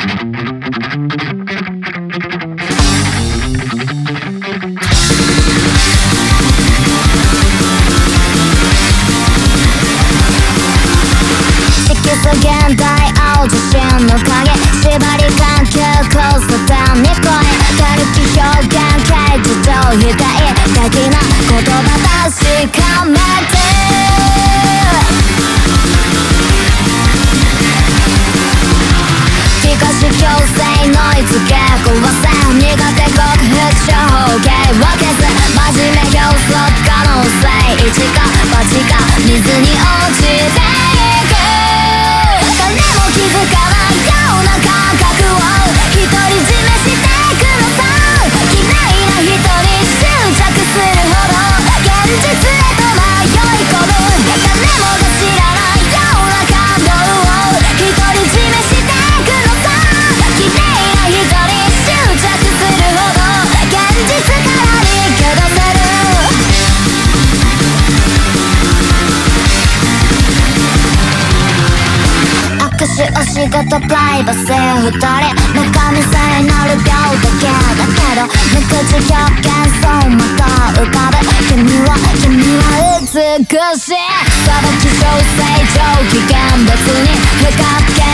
現代青自身の影縛り環境コストダウンに声軽き表現形自動否定的な言葉確かめて気化し強制ノイズ傾向はせ苦手克服処方形を消す真面目要素可能性一か八か水に落ちていく誰も気づかないような感覚を独り占めしていくのさ綺麗な人に執着するほど現実へと迷い込む誰もが知らないような感動を独り占めしていくのさ綺麗な人に執着するほど現実から逃げ出せる握手お仕事プライバシー二人中身さえなる秒だけだけど無口表現そうまた浮かぶ君は美しい裁き小生上機嫌別に不可欠